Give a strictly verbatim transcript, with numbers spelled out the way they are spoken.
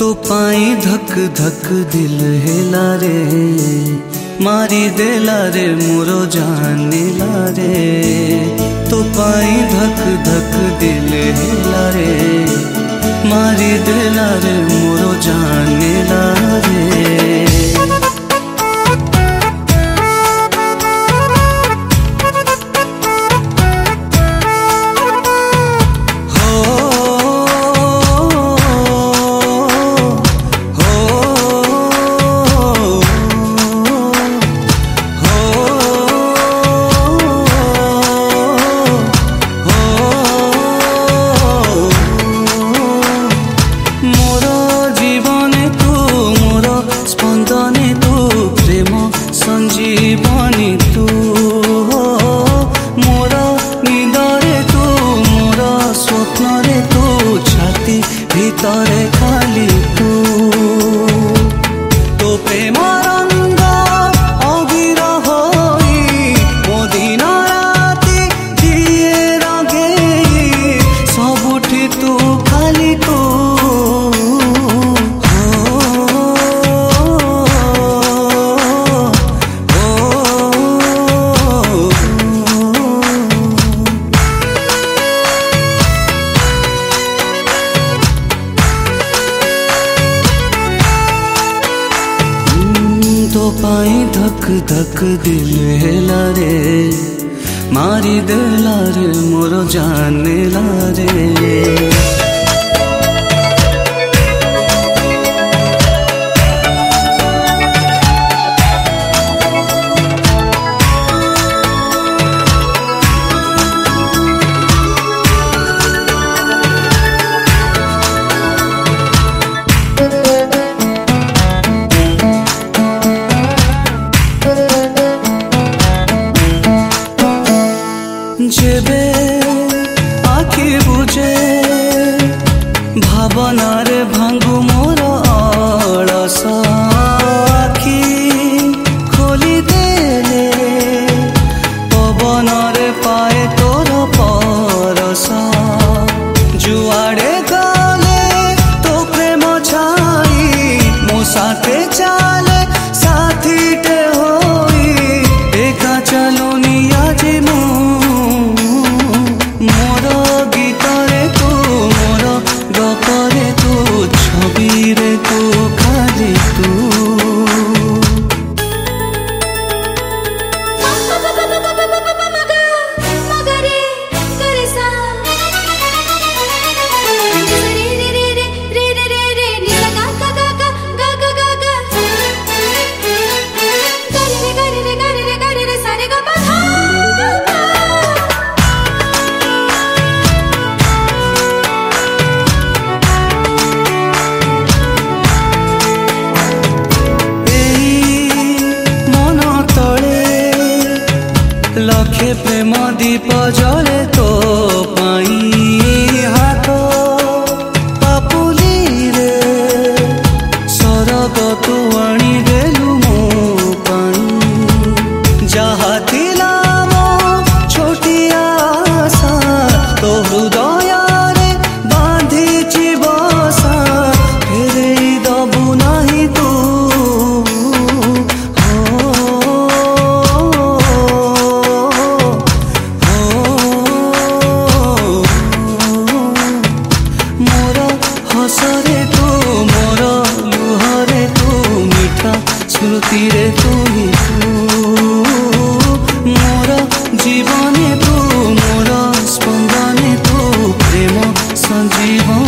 तो पाई धक धक दिल हेला रे, मारी देला रे मोरो जानेला रे। तो पाई धक धक दिल हेला रे, मारी देला रे मोरो जानेला रे। संजीवनी तू मोर निदरे तू, मोर स्वप्न रे तू, छाती भीतरे खाली तू। तो प्रेम रंग अगिर होई मो दिन राति दिए रंगे, सबुठी तू खाली तू। तो पाई धक धक दिल हेला रे, मारी देला रे मोरो जानेला रे। जेबे आखि बुझे भावनारे भांगु मोर अलस, आखि खोली देले पवनरे पाए तोर परस। जुआड़े गले तो प्रेम छाई मो साथे चाले, साथीटे होई एका चलुनी आज मो। मोर गीतरे तू, मोर गपरे तू, छबिरे तू खाली तू। लखे प्रेम दीप जले तो पाई, हाथ पापुली रे सरग तू आनी देलु मो पाई। जहा थिला मो छोटिया आशा तो हृदय रे बांधिछि बसा, फेरेई दबु नाही तू। हसरे तू, मोर लुहरे तू, मीठा स्मृति रे तू ही तू। मोर जीवने तू, मोर स्पंदने तू, प्रेम संजीवन।